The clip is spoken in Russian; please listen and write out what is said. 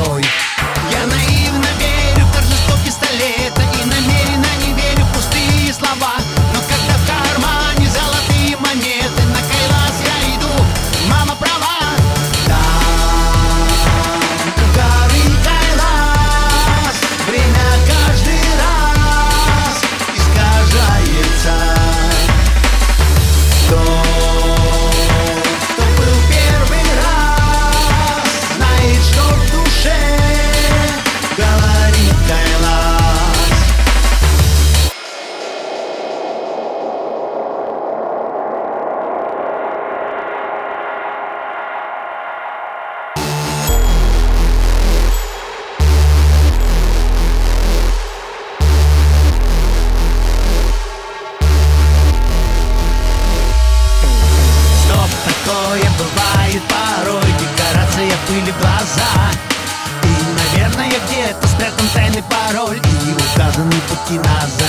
тобой. Я наивно верю в торжество пистолета и намеренно не верю в пустые слова. Но когда в кармане золотые монеты, на Кайлас я иду, мама права. Там у горы Кайлас время каждый раз искажается. Кто был первый раз, знает, что в душе говорит Кайлас. Стоп, такое бывает порой, декорация пыли в глаза. И, наверное, где-то спрятан тайный пароль и указаны пути назад.